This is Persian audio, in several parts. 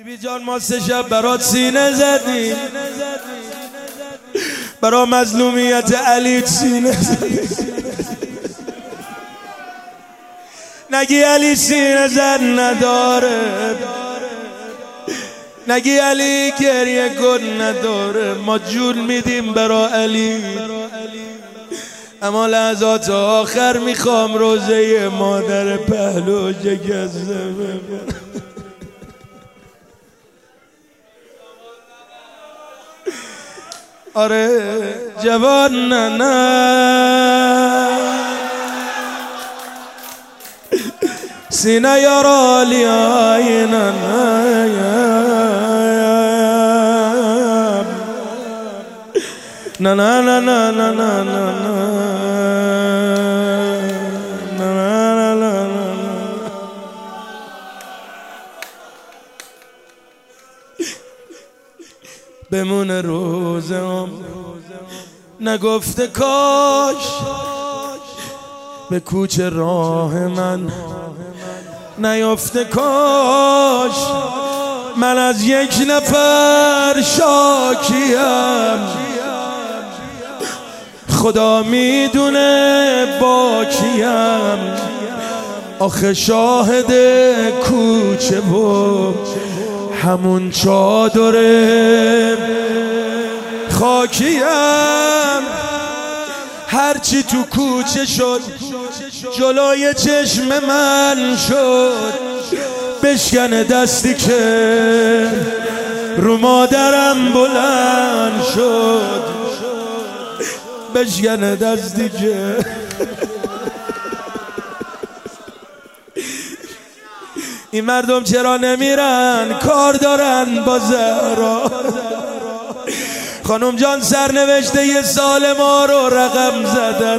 بیبی جان ما 3 شب برات سینه زدیم، برا مظلومیت علی سینه زدیم. نگی علی سینه زد نداره، نگی علی گریه کن نداره. ما جون میدیم برا علی، اما لحظات آخر میخوام روزه مادر پهلو جگزه ببینم. آره جوان نه سینه یارالی آی نه نه نه نه نه نه نه نه. بمونه روزم نگفته کاش به کوچه راه من نیفته، کاش من از یک نفر شاکیم، خدا میدونه با کیم. آخه شاهد کوچه و همون چادر خاکیم. هرچی تو کوچه شد جلوی چشم من شد، بشکنه دستی که رو مادرم بلند شد، بشکنه دستی که این مردم چرا نمیرن کار دارن با زهرا. خانم جان سرنوشته 1 سال ما رو رقم زدن،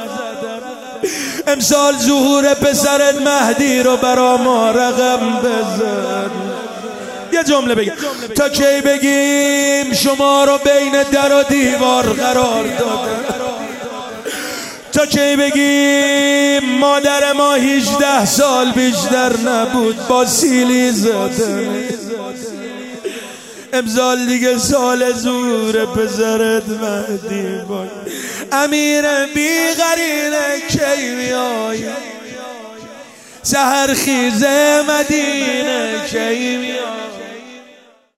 امسال ظهور پسرت مهدی رو برا ما رقم بزن. یه جمله بگم تا کی بگیم شما رو بین در و دیوار قرار دادن، تا کی بگیم مادر ما 18 سال بیشتر نبود با سیلی زدن. امسال دیگه سال ظهور پسرت مهدی باید. امیر بی قرینه کی میای، سحر خیز مدینه کی میای.